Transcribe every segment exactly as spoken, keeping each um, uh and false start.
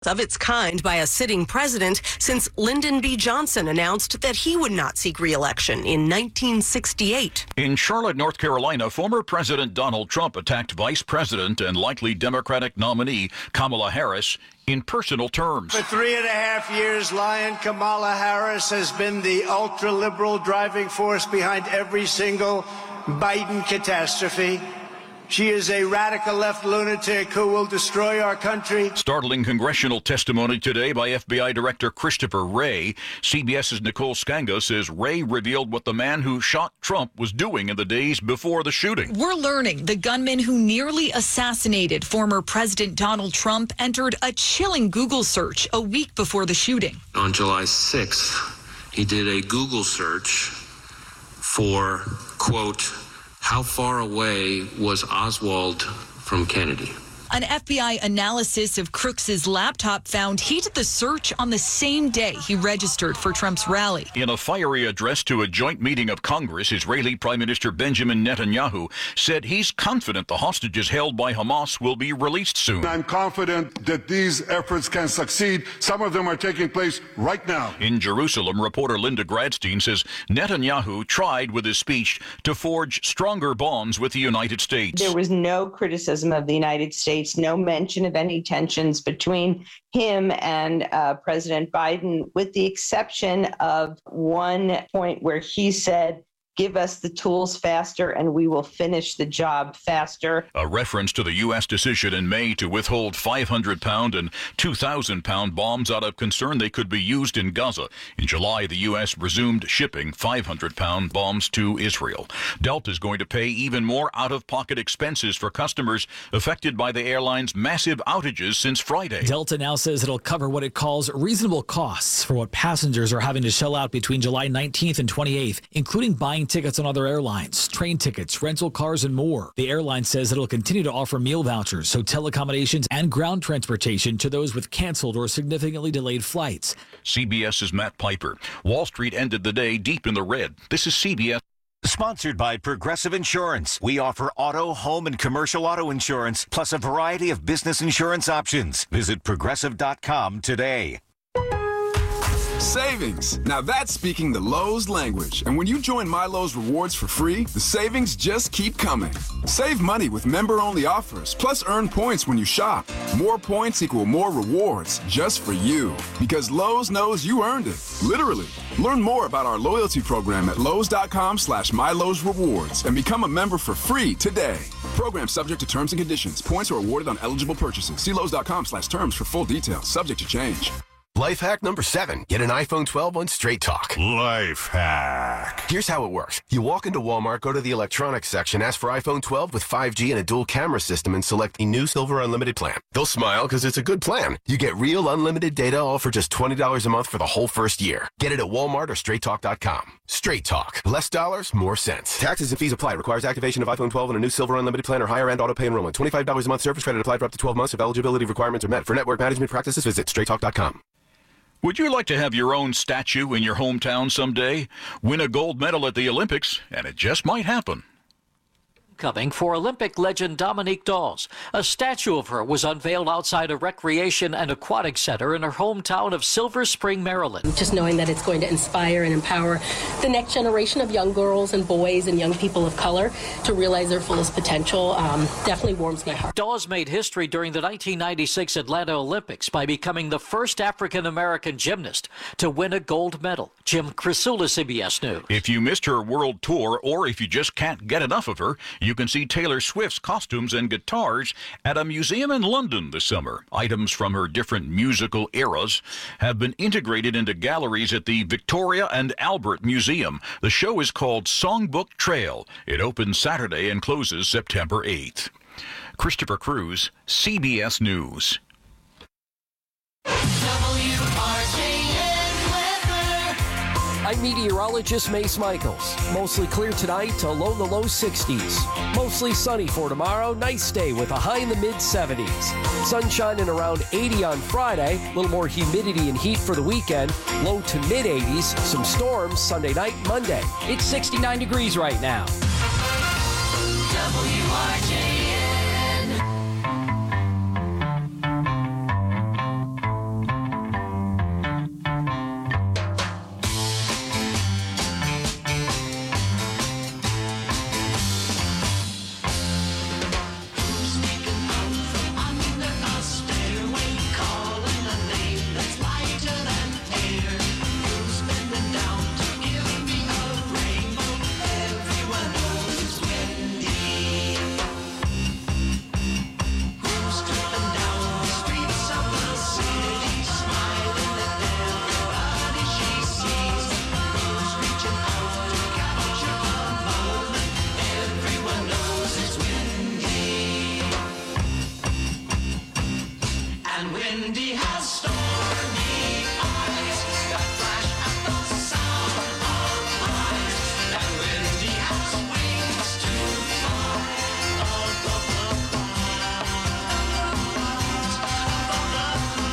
of its kind by a sitting president since Lyndon B. Johnson announced that he would not seek re-election in nineteen sixty-eight. In Charlotte, North Carolina, former President Donald Trump attacked Vice President and likely Democratic nominee Kamala Harris in personal terms. For three and a half years, Lion Kamala Harris has been the ultra-liberal driving force behind every single Biden catastrophe. She is a radical left lunatic who will destroy our country. Startling congressional testimony today by F B I Director Christopher Wray. CBS's Nicole Scanga says Wray revealed what the man who shot Trump was doing in the days before the shooting. We're learning the gunman who nearly assassinated former President Donald Trump entered a chilling Google search a week before the shooting. On July sixth, he did a Google search for, quote, how far away was Oswald from Kennedy? An F B I analysis of Crooks's laptop found he did the search on the same day he registered for Trump's rally. In a fiery address to a joint meeting of Congress, Israeli Prime Minister Benjamin Netanyahu said he's confident the hostages held by Hamas will be released soon. I'm confident that these efforts can succeed. Some of them are taking place right now. In Jerusalem, reporter Linda Gradstein says Netanyahu tried with his speech to forge stronger bonds with the United States. There was no criticism of the United States. No mention of any tensions between him and uh, President Biden, with the exception of one point where he said, give us the tools faster and we will finish the job faster. A reference to the U S decision in May to withhold five hundred pound and two thousand pound bombs out of concern they could be used in Gaza. In July, the U S resumed shipping five hundred pound bombs to Israel. Delta is going to pay even more out-of-pocket expenses for customers affected by the airline's massive outages since Friday. Delta now says it'll cover what it calls reasonable costs for what passengers are having to shell out between July nineteenth and twenty-eighth, including buying tickets on other airlines, train tickets, rental cars, and more. The airline says it'll continue to offer meal vouchers, hotel accommodations, and ground transportation to those with canceled or significantly delayed flights. CBS's Matt Piper. Wall Street ended the day deep in the red. This is C B S. Sponsored by Progressive Insurance. We offer auto, home, and commercial auto insurance, plus a variety of business insurance options. Visit progressive dot com today. Savings. Now that's speaking the Lowe's language. And when you join My Lowe's Rewards for free, the savings just keep coming. Save money with member-only offers, plus earn points when you shop. More points equal more rewards just for you. Because Lowe's knows you earned it. Literally. Learn more about our loyalty program at lowes dot com slash My Lowe's Rewards and become a member for free today. Program subject to terms and conditions. Points are awarded on eligible purchases. See lowes dot com slash terms for full details. Subject to change. Life hack number seven. Get an iPhone twelve on Straight Talk. Life hack. Here's how it works. You walk into Walmart, go to the electronics section, ask for iPhone twelve with five G and a dual camera system, and select the new Silver Unlimited plan. They'll smile because it's a good plan. You get real unlimited data all for just twenty dollars a month for the whole first year. Get it at Walmart or straight talk dot com. Straight Talk. Less dollars, more sense. Taxes and fees apply. Requires activation of iPhone twelve and a new Silver Unlimited plan or higher end auto pay enrollment. twenty-five dollars a month service credit applied for up to twelve months if eligibility requirements are met. For network management practices, visit straight talk dot com. Would you like to have your own statue in your hometown someday? Win a gold medal at the Olympics, and it just might happen. Coming for Olympic legend Dominique Dawes. A statue of her was unveiled outside a recreation and aquatic center in her hometown of Silver Spring, Maryland. Just knowing that it's going to inspire and empower the next generation of young girls and boys and young people of color to realize their fullest potential um, definitely warms my heart. Dawes made history during the nineteen ninety-six Atlanta Olympics by becoming the first African-American gymnast to win a gold medal. Jim Crisula, C B S News. If you missed her world tour, or if you just can't get enough of her, you can see Taylor Swift's costumes and guitars at a museum in London this summer. Items from her different musical eras have been integrated into galleries at the Victoria and Albert Museum. The show is called Songbook Trail. It opens Saturday and closes September eighth. Christopher Cruz, C B S News. I'm meteorologist Mace Michaels. Mostly clear tonight to low in the low sixties. Mostly sunny for tomorrow. Nice day with a high in the mid seventies. Sunshine and around eighty on Friday. A little more humidity and heat for the weekend. Low to mid eighties. Some storms Sunday night, Monday. It's sixty-nine degrees right now. W R J N. has stormy eyes that flash at the sound of rise, and Windy has wings to fly above the clouds, above the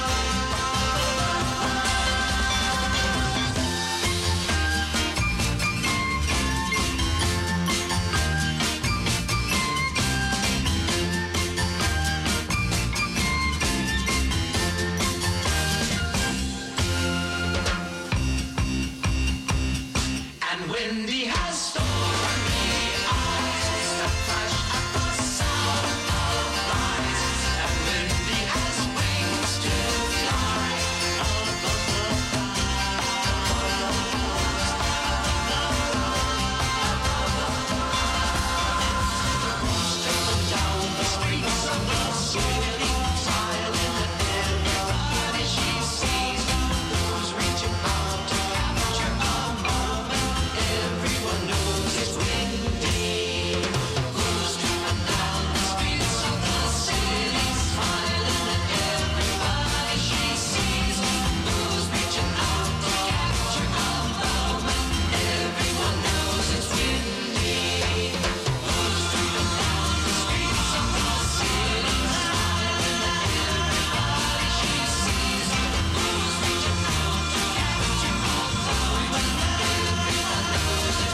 And Windy has stormy eyes that flash at the sound of rise, and Windy has wings to fly above the clouds. Straight down the streets of the city, smiling at everybody she sees, who's reaching out to capture a moment. Everyone knows it's Windy, who's driven down the streets of the city, smiling at everybody she sees, who's reaching out to capture a moment. Everyone knows it's Windy, who's driven down the streets of the city, smiling at everybody she sees, who's reaching out to capture a moment. Everyone knows it's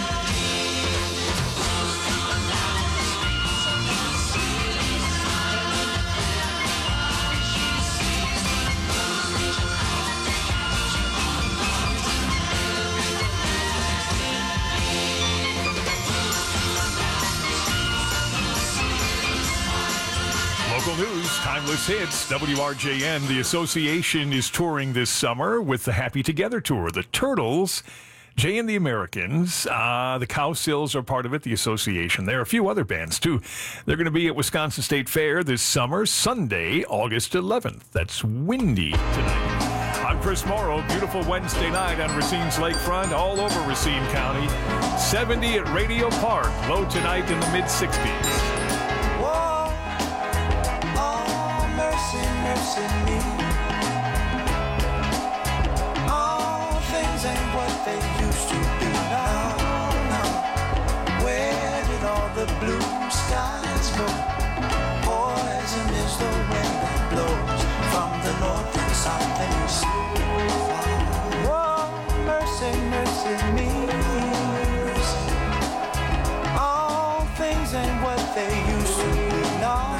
Local news, timeless hits, W R J N. The association is touring this summer with the Happy Together Tour. The Turtles, Jay and the Americans, uh, the Cowsills are part of it, the association. There are a few other bands, too. They're going to be at Wisconsin State Fair this summer, Sunday, August eleventh. That's Windy tonight. I'm Chris Morrow. Beautiful Wednesday night on Racine's Lakefront, all over Racine County. seventy at Radio Park, low tonight in the mid sixties. mercy, mercy me. All things ain't what they used to be now, now. Where did all the blue skies go? Poison is the wind that blows from the north and south and east. Whoa, mercy, mercy me. All things ain't what they used to be now.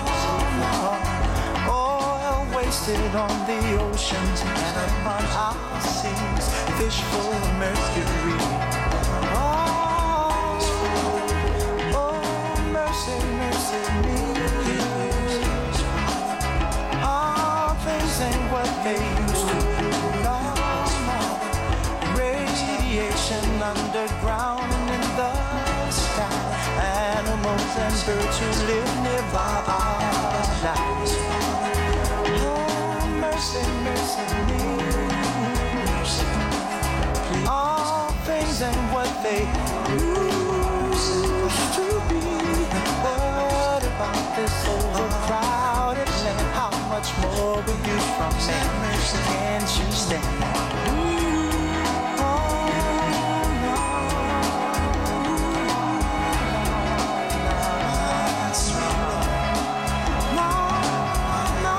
Wasted on the oceans and upon our seas, fish full of mercury. Oh, oh, mercy, mercy me. All things ain't what they used to be. No, no. Radiation underground and in the sky. Animals and birds who live nearby our lives. Mercy, mercy me. All things ain't what they used to be. What about this overcrowded land? How much more will you from me? Can't you stand? Oh, no. That's right. No, no.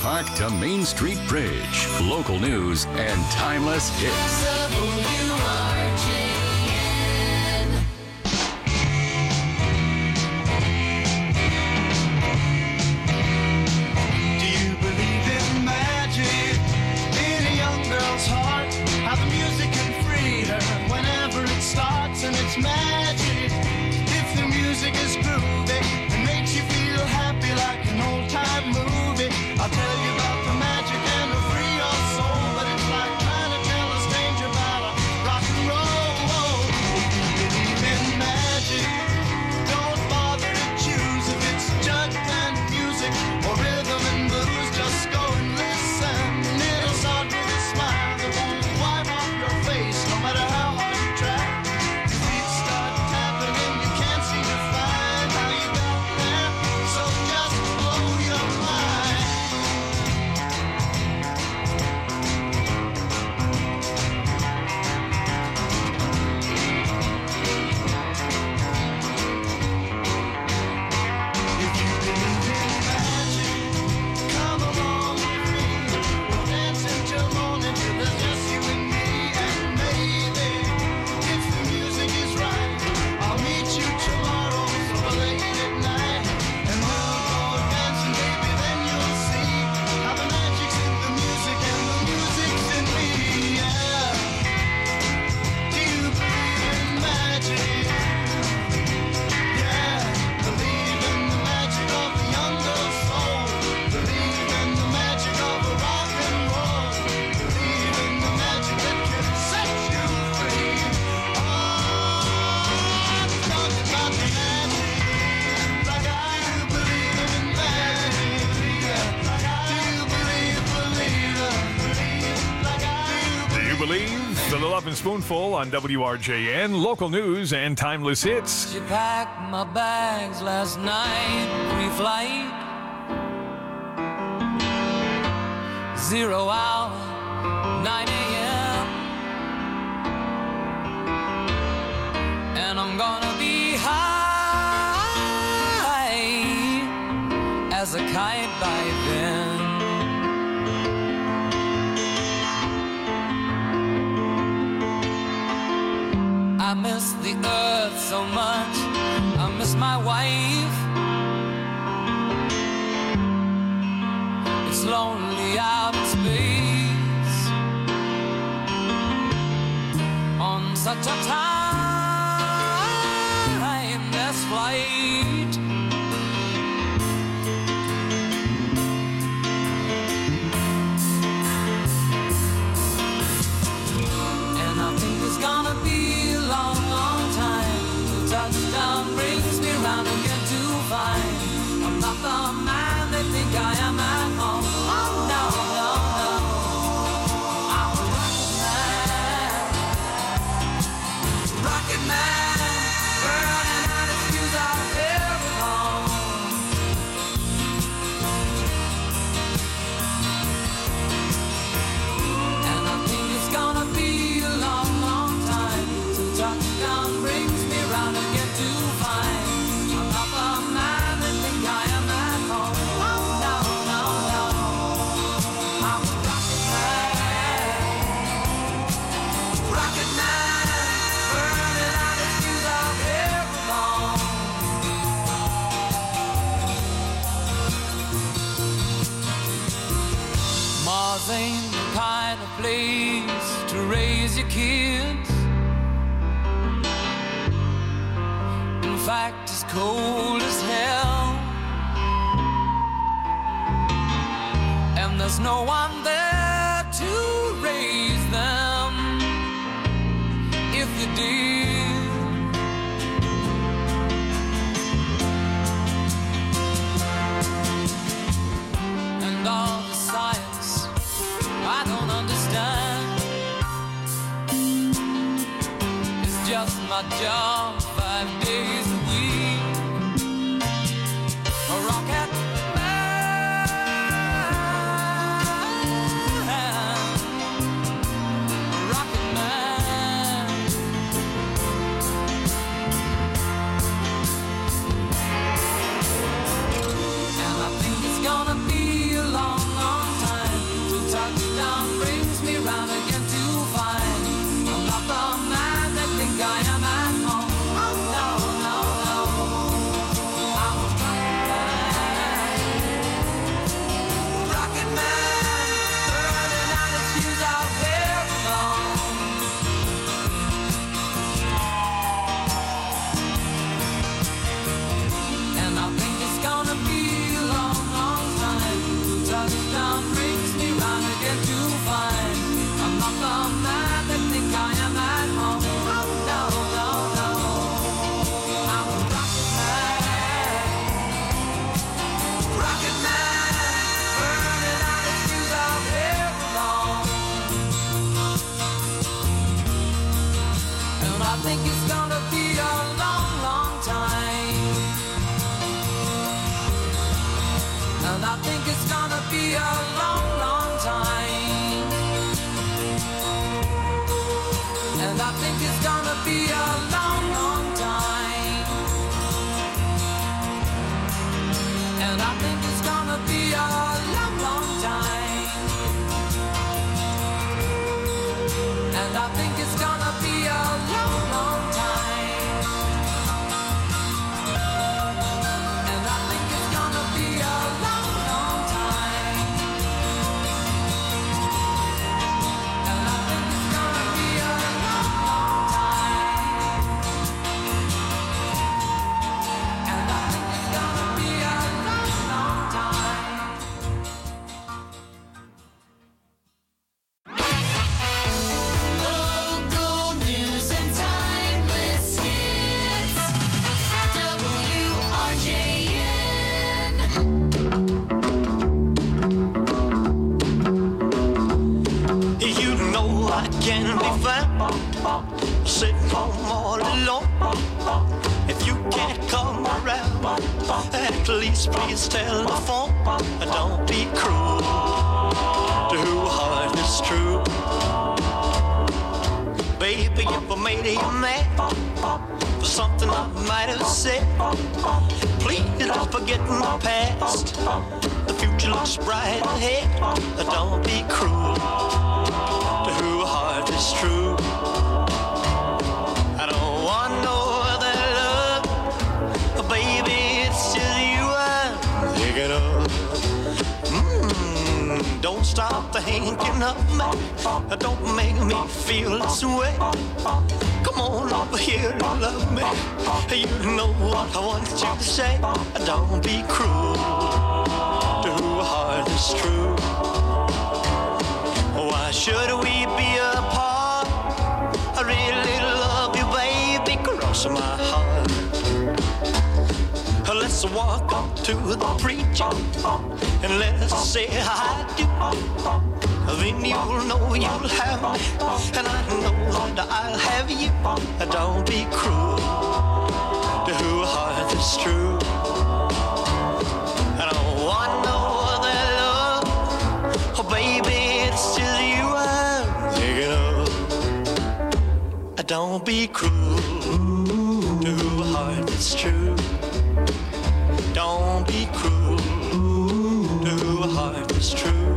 Park to Main Street Bridge. Local news and timeless hits. W R J N. Do you believe in magic in a young girl's heart? How the music can free her whenever it starts, and it's magic. If the music is groovy and makes you feel happy like an old time movie, I'll tell you about the magic and it'll free your soul. But it's like trying to tell a stranger about a rock and roll. If you believe in magic, don't bother to choose if it's jug and music or rhythm and blues. Just go and listen. It'll start with a smile that won't wipe off your face, no matter how hard you try. Your feet start tapping and you can't seem to find how you got there. So just blow your mind. If you believe in magic, come along with me. We'll dance until morning till there's just you and me. And maybe, if the music is right, I'll meet you tomorrow so late at night. And we'll go dancing, baby, then you'll see how the magic's in the music and the music's in me. Yeah. Do you believe in magic? Yeah. Believe in the magic of the young girl's soul. Believe in the magic of a rock and roll. Believe in the magic that can set you free. Oh, I'm talking about the magic. Like I do believe in magic. Do you believe, believe it? Like I do Do you believe? The Love and Spoonful on W R J N. Local news and timeless hits. She packed my bags last night, pre-flight. Zero hour, nine a.m. And I'm gonna be high as a kite by then. I miss the earth so much. I miss my wife. It's lonely out in space on such a timeless flight. And I think it's gonna be a long, long time till touchdown brings me round again to find I'm not the man they think I am at home. Oh no, no, no, I'm a rocket man, rocket man, burning out his fuse out every home. And I think it's gonna be a long, long time till touchdown brings me round again to find I'm not the man they think I am at home. Oh no, no, no, I'm a rocket man, rocket man, burning out his fuse out every home. Mars ain't the kind of place to raise your kids. In fact, it's cold as hell. And there's no one there to raise them if you did. And all the science I don't understand. It's just my job five days a week. A rocket man, a rocket man. And I think it's gonna be a long, long think I am at home. No, no, no. I'm a rocket man, burning out its fuse out there alone. And I think it's gonna be a long, long time. Touchdown brings me round again to find I'm not the man that think I am at home. No, no, no. I'm a rocket man. Rocket man, burning out its fuse out there alone. And I think it's gonna be a long, long time. And I think it's gonna be a long, long time. And I think it's gonna be a long, long time. And I think it's gonna be a long, long time. And I think it's gonna be a long, long time. And I think it's gonna be a long, long time. And I think it's gonna be a long, long time. And I think it's gonna be a long, long time. Local news and timeless hits. W R J N. You know I can be found sitting home all alone. If you can't come around, at least please tell the phone. Don't be cruel to who heart is true. Baby, if I made you mad for something I might have said, please don't forget my past. The future looks bright ahead. Don't be cruel to who heart is true. I don't want no other love, baby, it's just you I'm thinking of. Mm, don't stop thinking of me, don't make me feel this way. Come on over here and love me, you know what I want you to say. Don't be cruel to who heart is true. Why should we be apart? I really love you, baby, cross my heart. Let's walk up to the preacher and let's say I do. Then you'll know you'll have me, and I know that I'll have you. Don't be cruel to who heart is true. I don't want no other love, oh baby, it's just you I'm thinking of. Don't be cruel to who heart is true. Don't be cruel to who heart is true.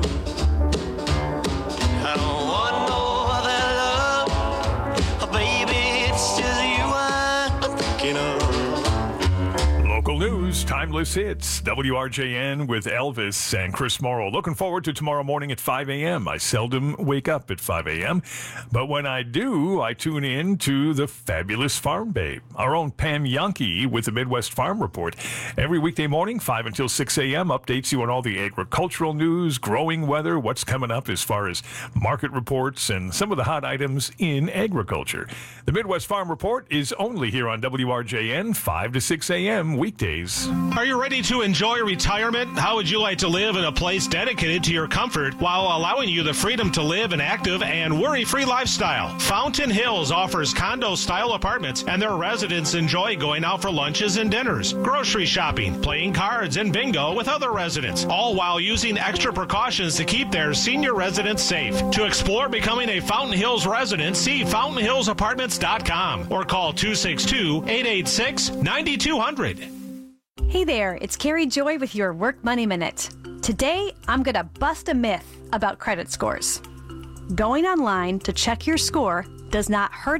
I don't want no other love, oh baby, it's just you I'm thinking of. Local news, timeless hits, W R J N with Elvis and Chris Morrow. Looking forward to tomorrow morning at five a.m. I seldom wake up at five a.m., but when I do, I tune in to the fabulous Farm Babe, our own Pam Yankee with the Midwest Farm Report. Every weekday morning, five until six a.m., updates you on all the agricultural news, growing weather, what's coming up as far as market reports, and some of the hot items in agriculture. The Midwest Farm Report is only here on W R J N, five to six a.m. weekdays. Are you ready to enjoy retirement? How would you like to live in a place dedicated to your comfort while allowing you the freedom to live an active and worry-free lifestyle? Fountain Hills offers condo-style apartments, and their residents enjoy going out for lunches and dinners, grocery shopping, playing cards, and bingo with other residents, all while using extra precautions to keep their senior residents safe. To explore becoming a Fountain Hills resident, see fountain hills apartments dot com or call two six two, eight eight six, nine two zero zero. Hey there, it's Carrie Joy with your Work Money Minute. Today, I'm going to bust a myth about credit scores. Going online to check your score does not hurt it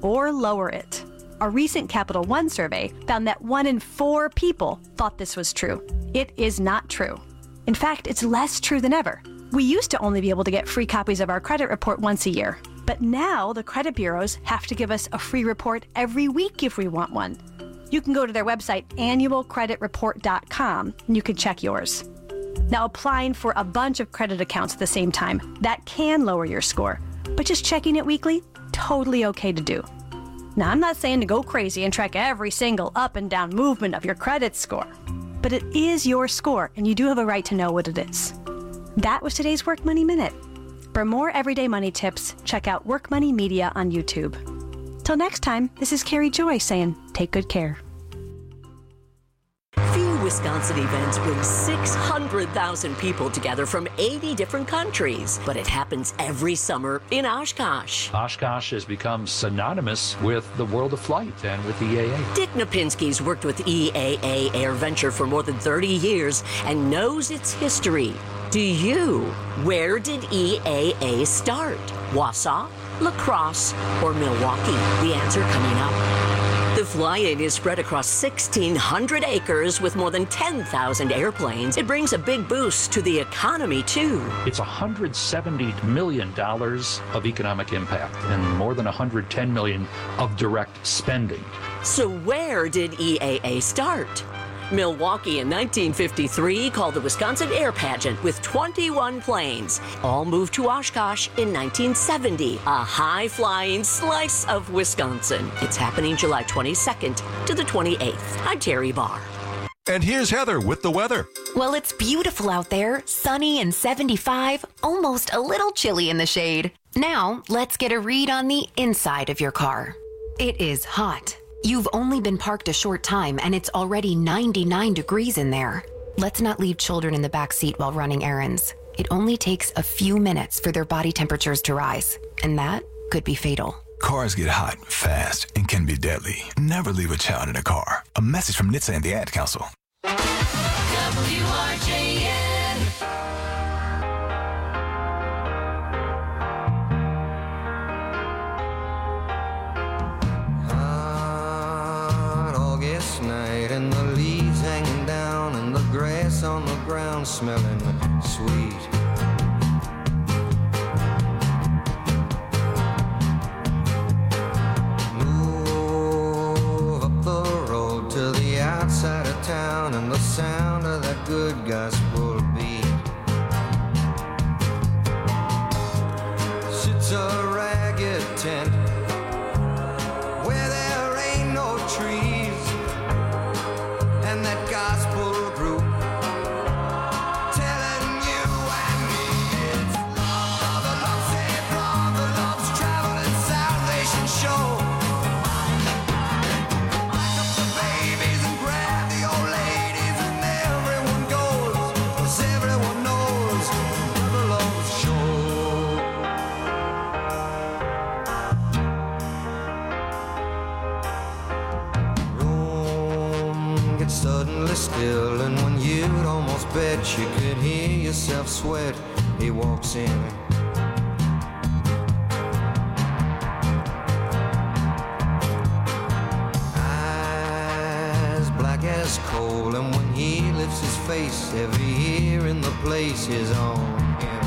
or lower it. A recent Capital One survey found that one in four people thought this was true. It is not true. In fact, it's less true than ever. We used to only be able to get free copies of our credit report once a year. But now the credit bureaus have to give us a free report every week if we want one. You can go to their website, annual credit report dot com, and you can check yours. Now, applying for a bunch of credit accounts at the same time, that can lower your score. But just checking it weekly, totally okay to do. Now, I'm not saying to go crazy and track every single up and down movement of your credit score. But it is your score, and you do have a right to know what it is. That was today's Work Money Minute. For more everyday money tips, check out Work Money Media on YouTube. Till next time, this is Carrie Joy saying, take good care. Few Wisconsin events bring six hundred thousand people together from eighty different countries, but it happens every summer in Oshkosh. Oshkosh has become synonymous with the world of flight and with E A A. Dick Napinski's worked with E A A Air Venture for more than thirty years and knows its history. Do you? Where did E A A start? Wausau, La Crosse, or Milwaukee? The answer coming up. The fly-in is spread across sixteen hundred acres with more than ten thousand airplanes. It brings a big boost to the economy, too. It's one hundred seventy million dollars of economic impact and more than one hundred ten million dollars of direct spending. So where did E A A start? Milwaukee in nineteen fifty-three called the Wisconsin Air Pageant with twenty-one planes. All moved to Oshkosh in nineteen seventy, a high-flying slice of Wisconsin. It's happening July twenty-second to the twenty-eighth. I'm Terry Barr. And here's Heather with the weather. Well, it's beautiful out there, sunny and seventy-five, almost a little chilly in the shade. Now, let's get a read on the inside of your car. It is hot. You've only been parked a short time and it's already ninety-nine degrees in there. Let's not leave children in the back seat while running errands. It only takes a few minutes for their body temperatures to rise, and that could be fatal. Cars get hot, fast, and can be deadly. Never leave a child in a car. A message from N H T S A and the Ad Council. W R J N. Night and the leaves hanging down and the grass on the ground smelling sweet. Move up the road to the outside of town and the sound of that good gospel beat. Sits a ragged tent where there ain't no trees. And that gospel group telling you and me it's love, the love saved love, the love's traveling salvation show. Pack up the babies and grab the old ladies and everyone goes, 'cause everyone knows the love's show. Suddenly still, and when you'd almost bet you could hear yourself sweat, he walks in. Eyes black as coal, and when he lifts his face, every ear in the place is on him.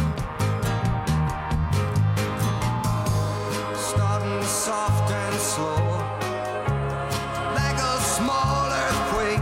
Starting soft and slow, like a small earthquake.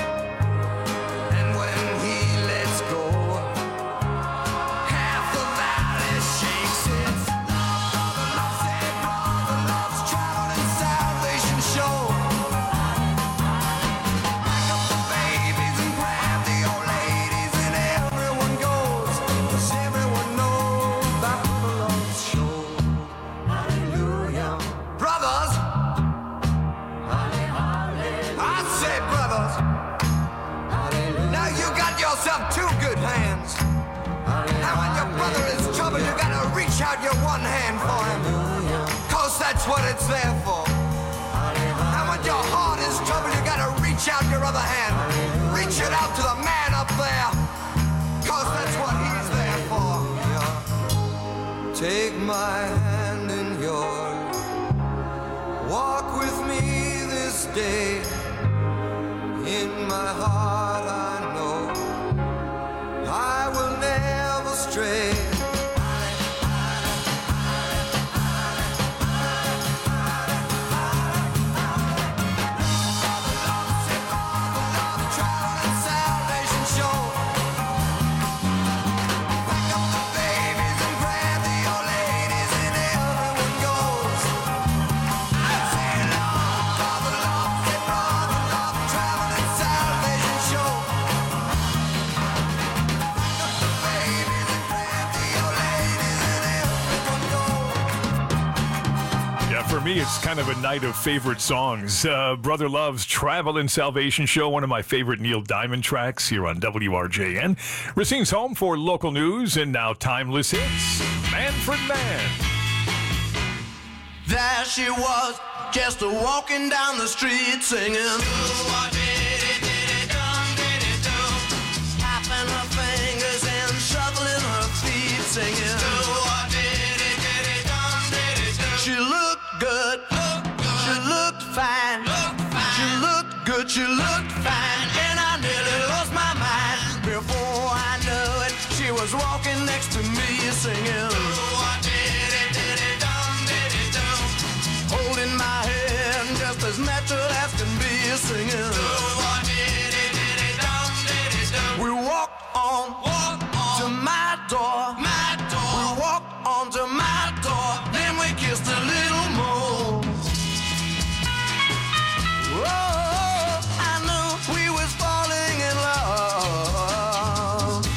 Two good hands. And when your brother is in trouble, you gotta reach out your one hand for him. 'Cause that's what it's there for. And when your heart is in trouble, you gotta reach out your other hand. Reach it out to the man up there. 'Cause that's what he's there for. Take my hand in yours. day. In my heart I know I will never stray. For me, it's kind of a night of favorite songs. Uh, Brother Love's Travel and Salvation Show, one of my favorite Neil Diamond tracks here on W R J N. Racine's home for local news and now timeless hits. Manfred Mann. There she was, just a walking down the street singing. Tapping her fingers and shuffling her feet singing. She looked good, she looked fine, she looked good, she looked fine, and I nearly lost my mind. Before I knew it, she was walking next to me singing. Holding my hand just as natural as can be singing. We walked on to my door, we walked on to my door, then we kissed a little more. Oh, I knew we was falling in love.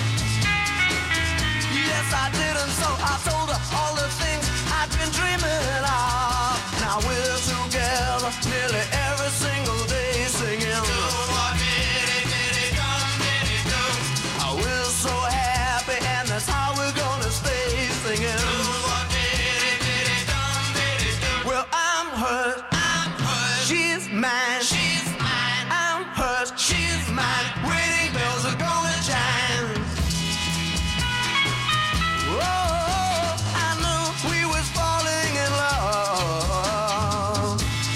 Yes, I did, and so I told her all the things I'd been dreaming of. Now we're together nearly every single day singing. We're so happy, and that's how we're gonna stay singing. Well, I'm hers, I'm hers. She's mine, she's mine. I'm hers, she's mine. Wedding bells are gonna chime. Oh, I knew we was falling in love.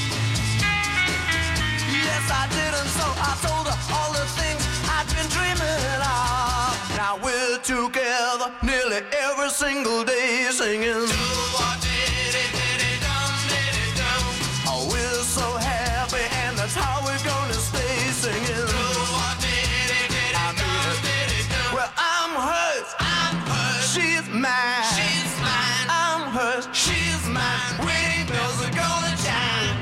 Yes, I did, and so I told her all the things I'd been dreaming of. Now we're together nearly every single day singing. Oh, we're so happy, and that's how we're gonna stay singing. I mean, well, I'm hers, I'm hers. She's mine, she's mine. I'm hers, she's mine. Wedding bells are gonna chime.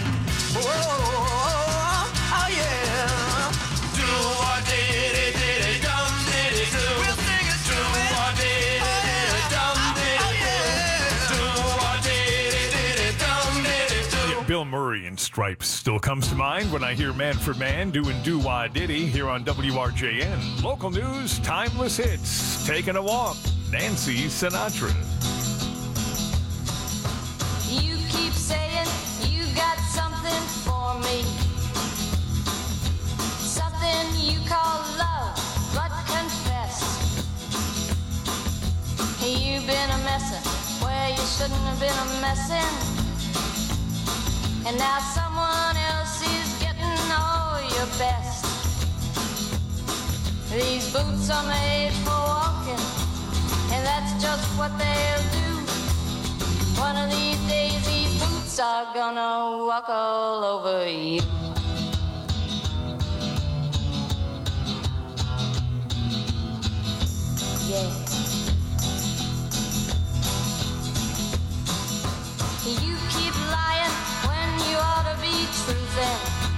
Oh, oh yeah. Do or did it, did it, dum did it, do. We'll sing it, do or did it, did it, dum did it, do. Do or did it, did it, dum did it, do. Yeah, Bill Murray in Stripes still comes to mind when I hear Manfred Mann doing Do-Wah-Diddy here on W R J N. Local news, timeless hits, taking a walk. Nancy Sinatra. You keep saying you got something for me, something you call love, but confess you've been a messin' where you shouldn't have been a messin', and now someone else is getting all your best. These boots are made for walking, and that's just what they'll do. One of these days these boots are gonna walk all over you. Yeah. You keep lying when you ought to be truthing,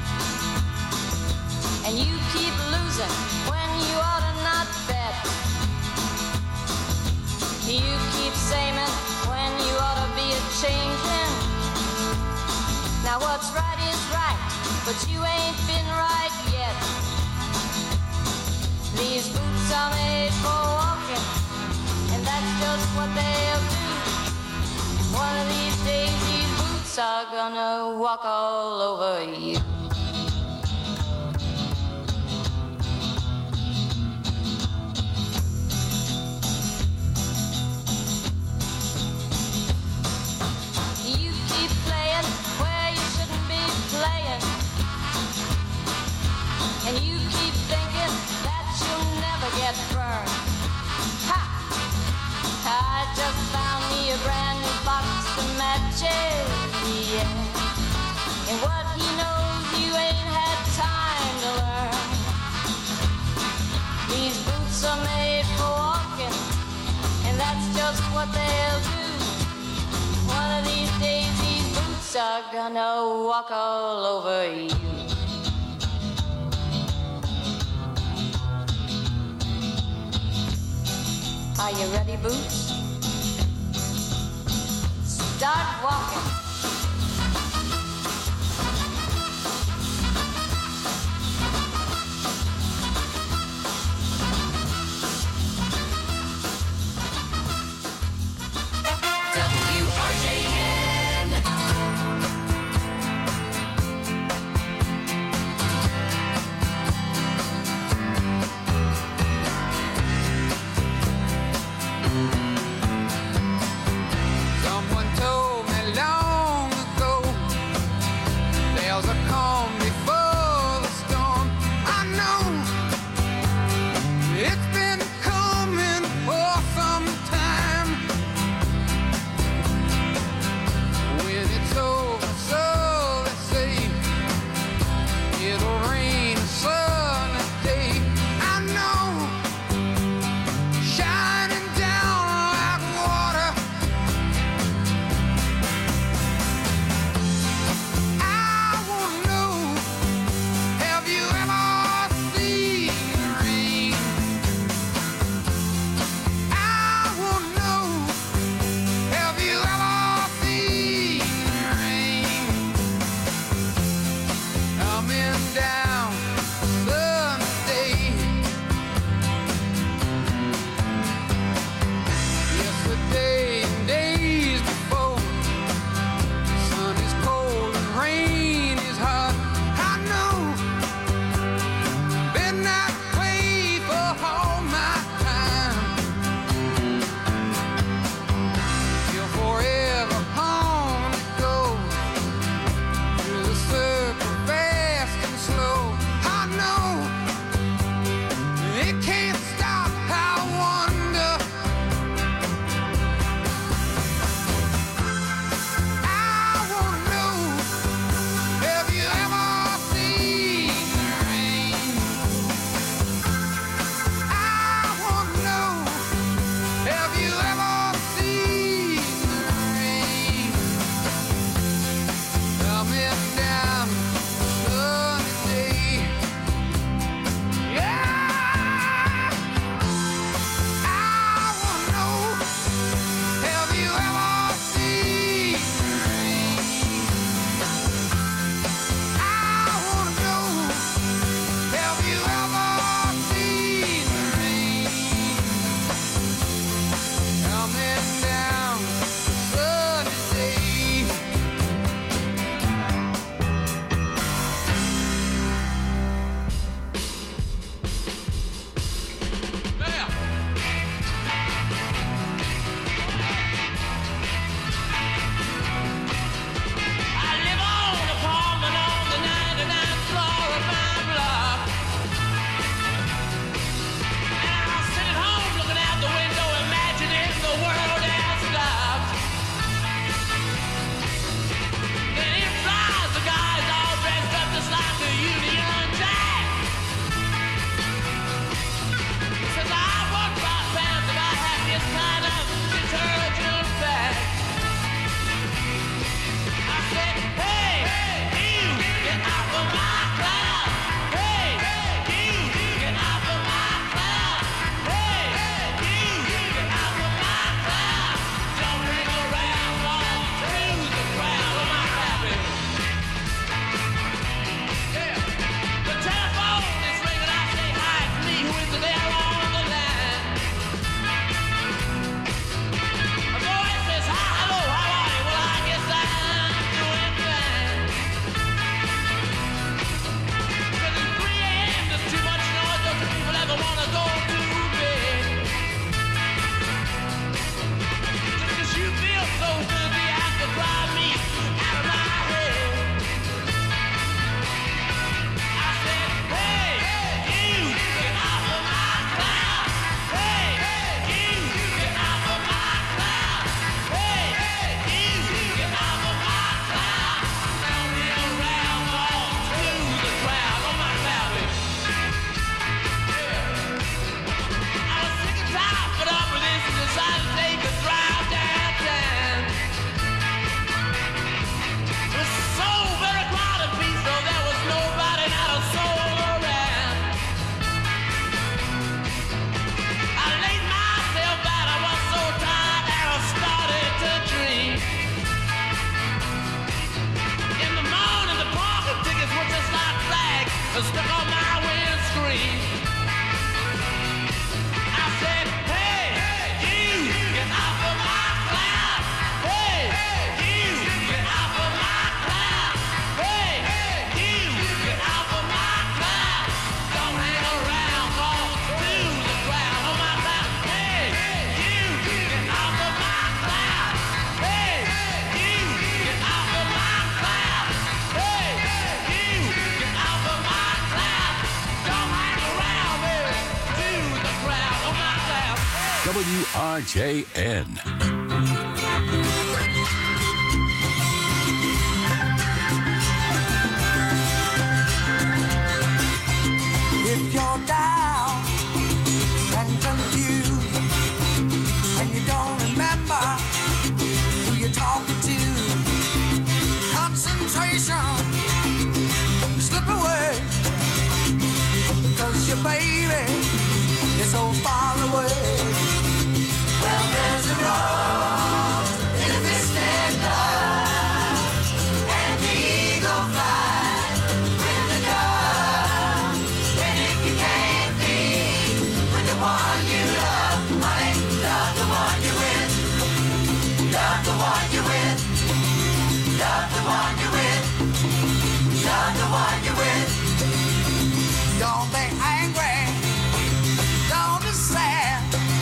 and you keep losing when you ought to not bet. You keep saying when you ought to be a changing. Now what's right is right, but you ain't been right yet. These boots are made for walking, and that's just what they'll do. One of these days these boots are gonna walk all over you. You keep playing where you shouldn't be playing, just what they'll do. One of these days these boots are gonna walk all over you. Are you ready, Boots? Start walking. W R J N. Someone told me long W R J N. If you're down and confused and you don't remember who you're talking to, concentration slip away because your baby is so far away. Well, there's a rose in a twisted love, and the eagle flies with the dove. And if you can't be with the one you love, honey, love the one you're with. Love the one you're with. Love the one you're with. Love the one you're with. Don't be angry. Don't be sad.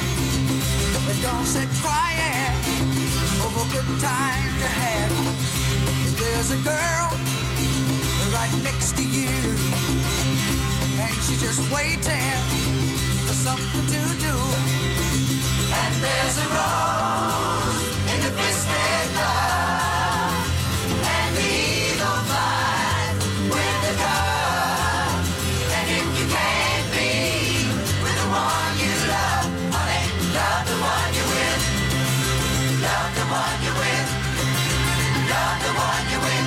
But don't sit crying over good times you had. There's a girl right next to you, and she's just waiting for something to do. And there's a rose in the twisted love, and the eagle flies with the dove. And if you can't be with the one you love, honey, love the one you're with. Love the one you're with. Love the one you're with.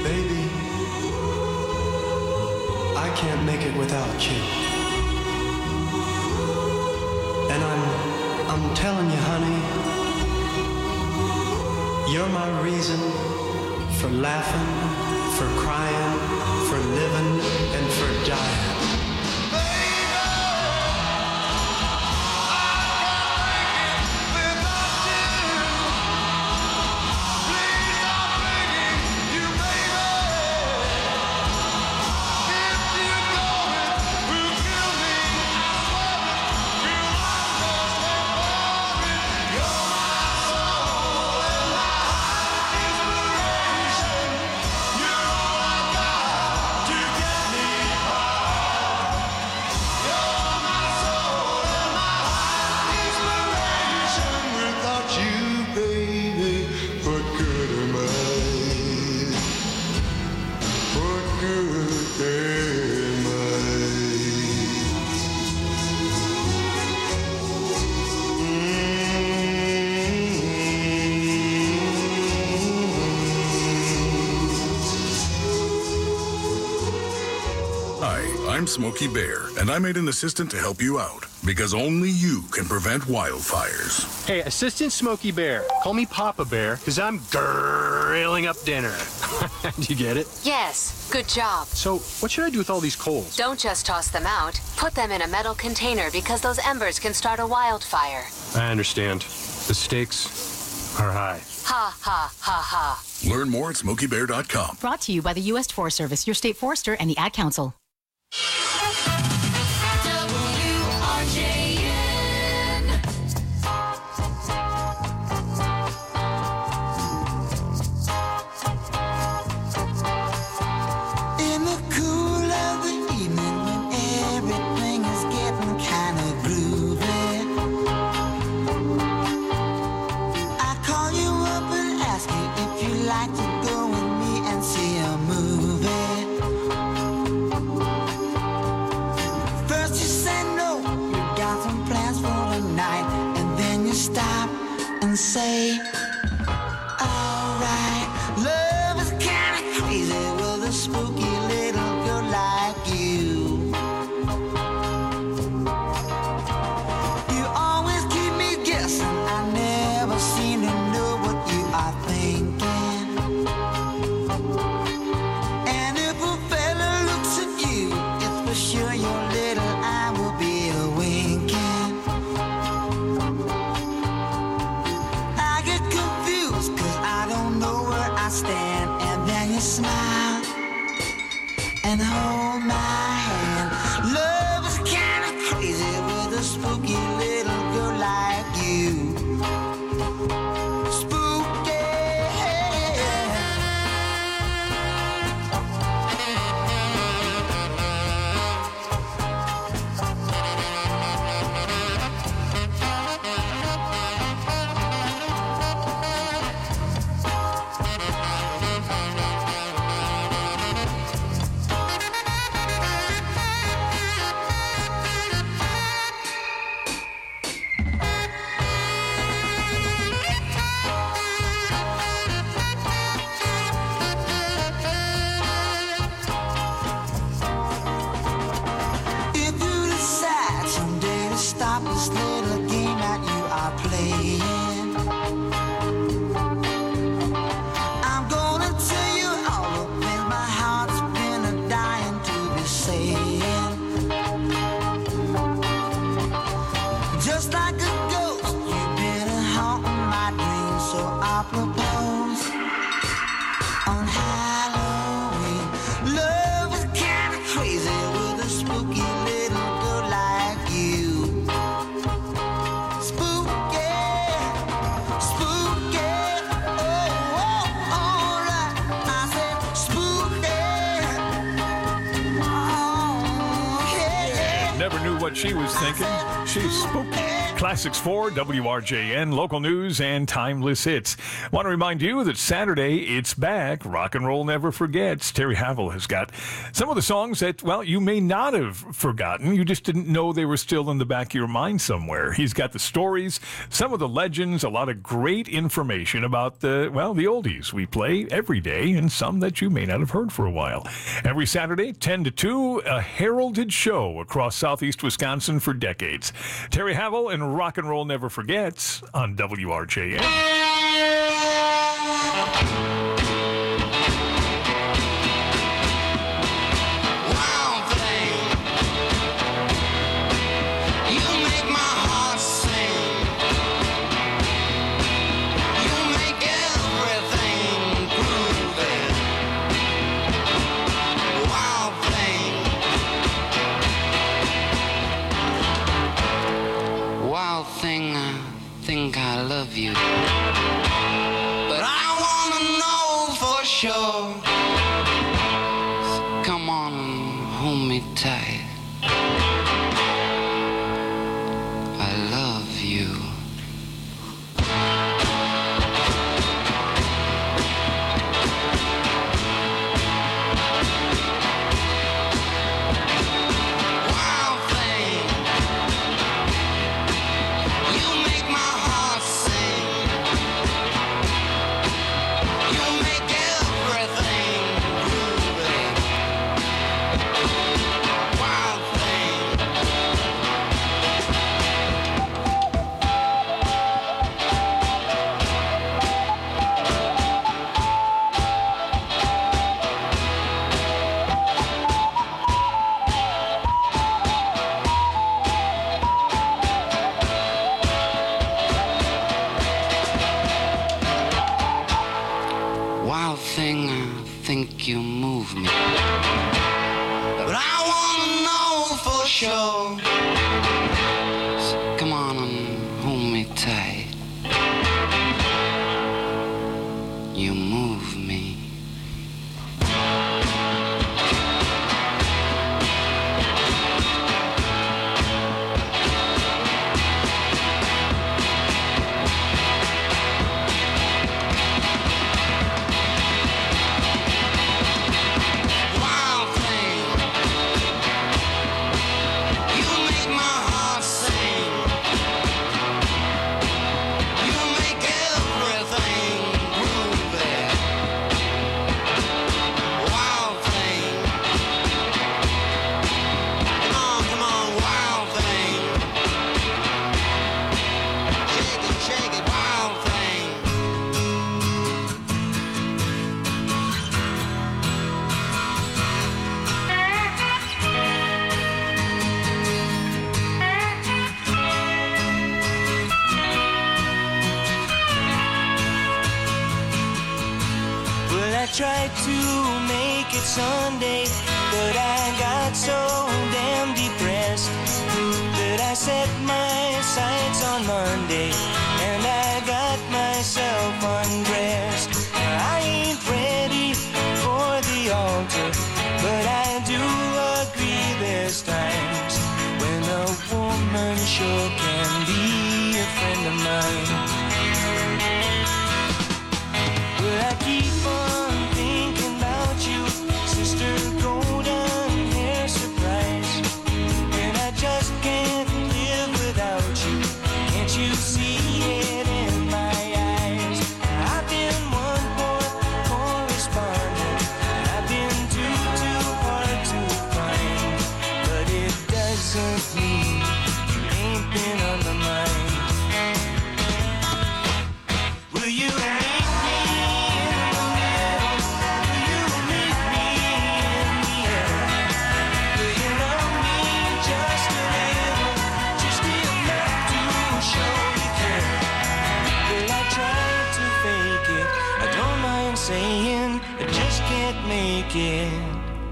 can't make it without you. telling you, honey, you're my reason for laughing, for crying, for living, and for dying. I'm Smokey Bear, and I made an assistant to help you out, because only you can prevent wildfires. Hey, Assistant Smokey Bear, call me Papa Bear, because I'm grilling up dinner. Do you get it? Yes, good job. So, what should I do with all these coals? Don't just toss them out. Put them in a metal container because those embers can start a wildfire. I understand. The stakes are high. Ha, ha, ha, ha. Learn more at smokey bear dot com. Brought to you by the U S Forest Service, your state forester, and the Ad Council. W R J N. In the cool of the evening when everything is getting kind of groovy, I call you up and ask you if you'd like to go with me and see a movie. First you say no, you got some plans for the night, and then you stop and say, alright, love is kinda crazy with a spooky little girl like you. You always keep me guessing, I never seem to know what you are thinking. And if a fella looks at you, it's for sure your little eye will be a winking. I get confused cause I don't know where I stand, and then you smile and hold my hand. Love is kinda crazy with a spooky little girl like you. Spooky. If you decide someday to stop this little game that you are playing, I'm gonna tell you all the things my heart's been a dying to be saying. Just like a ghost, you've been a haunting my dreams, so I propose on Halloween. Love is kinda crazy with a spooky little girl like you. Spooky, spooky, oh, oh, alright. I said spooky, oh, yeah, yeah. Never knew what she was thinking. She's spooky. Classics four, W R J N, local news and timeless hits. Want to remind you that Saturday, it's back. Rock and Roll Never Forgets. Terry Havel has got some of the songs that, well, you may not have forgotten. You just didn't know they were still in the back of your mind somewhere. He's got the stories, some of the legends, a lot of great information about the, well, the oldies we play every day, and some that you may not have heard for a while. Every Saturday, ten to two, a heralded show across southeast Wisconsin for decades. Terry Havel and and Rock and Roll Never Forgets on W R J M. Thing, I think I love you, but I wanna know for sure. So come on and hold me tight. I love you. You move me, but I wanna know for sure. So come on and hold me tight. You move me. Tried to make it Sunday, but I got so damn depressed that I set my sights on Monday and I got myself undressed. I ain't ready for the altar, but I do agree there's times when a woman sure can be a friend of mine. But I keep on golden hair surprise, and I just can't live without you. Can't you see it in my eyes? I've been one poor correspondent, I've been too, too hard to find, but it doesn't mean you ain't been on my mind. Will you meet me in the middle? Will you meet me in the air? Will you love me just a little, just enough to show you care? Will I try to fake it? I don't mind saying I just can't make it.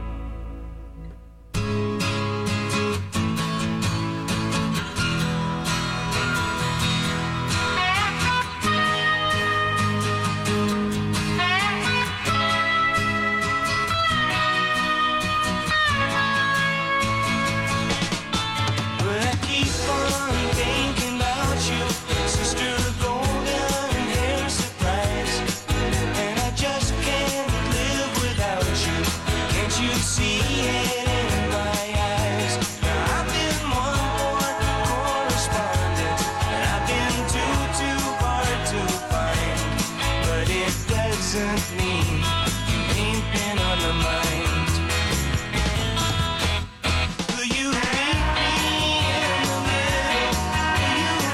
Doesn't mean you ain't been on my mind. Will you meet me in the middle? Will you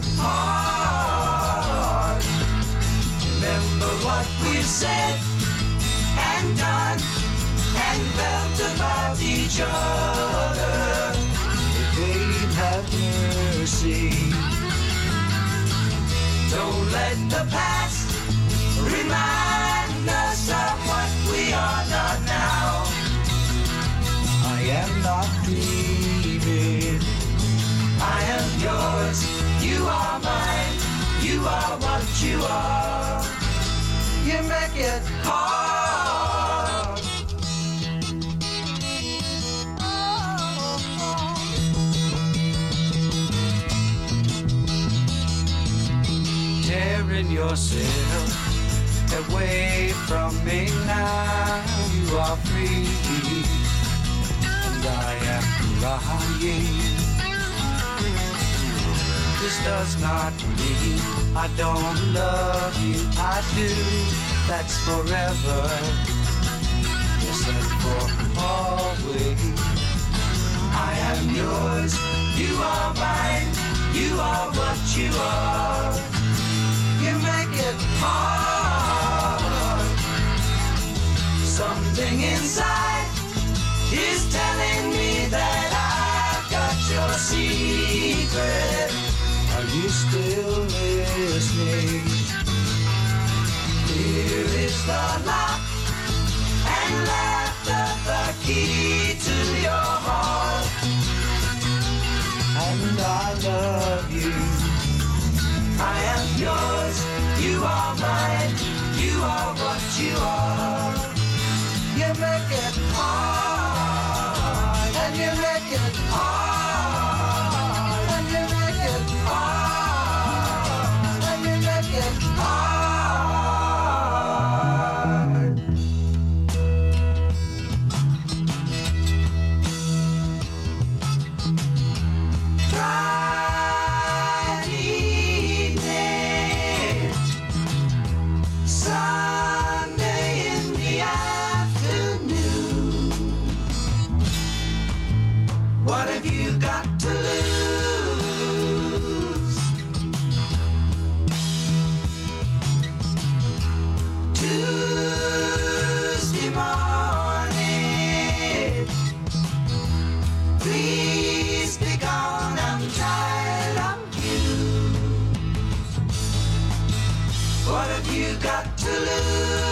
hard. Remember what we've said and done and felt about each other. Babe, have mercy. Don't let the past remind us of what we are not now. I am not dreaming. I am yours. You are mine. You are what you are. You make it hard. Tearing yourself away from me now. You are free, and I am crying. This does not mean I don't love you. I do. That's forever. Yes, and for always. I am yours. You are mine. You are what you are. You make it hard. Something inside is telling me that I've got your secret. Are you still listening? Here is the lock and laughter, the key to your heart. And I love you. I am yours, you are mine, you are what you are. You make it hard, and you make it hard, and you make it hard, and you make it hard. Sunday in the afternoon. What have you got to lose? Tuesday morning. Please be gone, I'm tired of you. What have you got to lose?